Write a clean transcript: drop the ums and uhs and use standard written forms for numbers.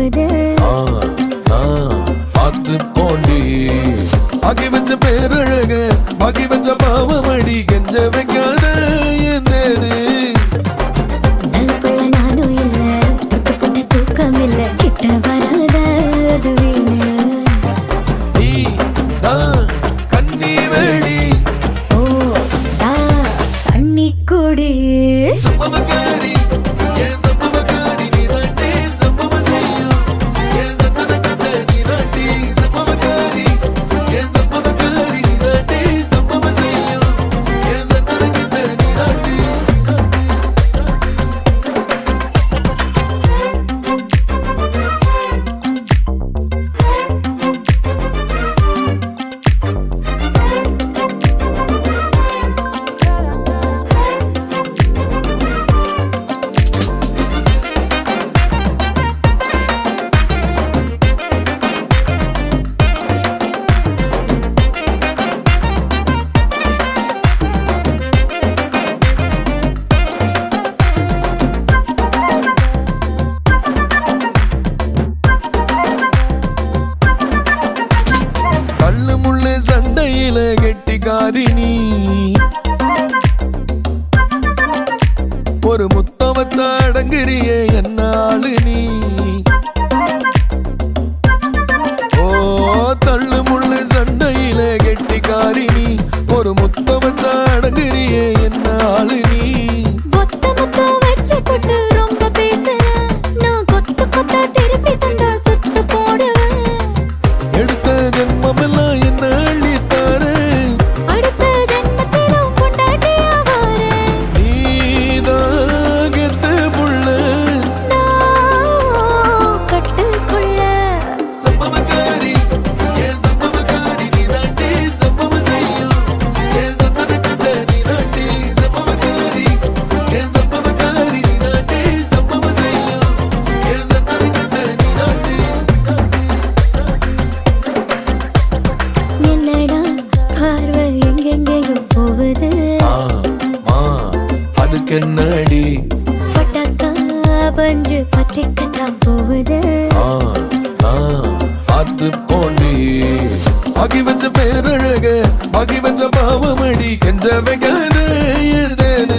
போகுது. பார்த்து போண்டி ஆகி வச்ச பேரழக பாக்கி வச்ச பாவமடி கெஞ்ச வைக்காத ஏந்தேனு. நல்ல நானும் இல்ல, தொட்டு போட்ட தூக்கம் இல்ல, கிட்ட வராத அது வீணு. நீ தான் கண்ணி வேடி ஓ தா தண்ணி குடி. சம்பவக்காரி என் சம்பவக்காரி நீ தாண்டி சம்பவம் செய்யும் என் சந்தன கட்ட நீ தாண்டி சம்பவக்காரி என் சம்பவக்காரி நீ தாண்டி சம்பவம் செய்யும் என் சந்தன கட்ட நீ தாண்டி. கல்லு முள்ளு சண்டையில கெட்டிக்காரி நீ ஒரு முத்தம் வச்சா அடங்குறியே என்ன ஆளு நீ. ஓ தள்ளு முள்ளு சண்டையில கெட்டிக்காரி நீ ஒரு முத்தம் வச்சா அடங்குறியே என்ன ஆளு நீ. மொத்த மொத்தம் வச்சு போட்டு ரொம்ப பேசுற, நான் கொத்து கொத்தா திருப்பி தந்தா சுத்து போடுவேன். எடுத்த ஜென்மமெல்லாம் என்ன அள்ளித்தாரு அடுத்த ஜென்மத்திலும் பொண்டாட்டியா வாரேன். நீதான் கெத்து புள்ள நான் கட்டுக்குள்ள சம்பவக்காரி என் சம்பவக்காரி நீ தாண்டி சம்பவம் செய்யும் என் சந்தன கட்ட நீ தாண்டி சம்பவக்காரி என் சம்பவக்காரி நீ தாண்டி சம்பவம் செய்யும் என் சந்தன கட்ட நீ தாண்டி. என்னடா பார்வை எங்கெங்கேயோ போகுது. அதுக்கு என்னடி பட்டாக்கா பஞ்சு பத்திக்கத்தான் போகுது. பார்த்து போண்டி ஆகி வச்ச பேரழக பாக்கி வச்ச பாவமடி கெஞ்ச வைக்காத ஏதேனு.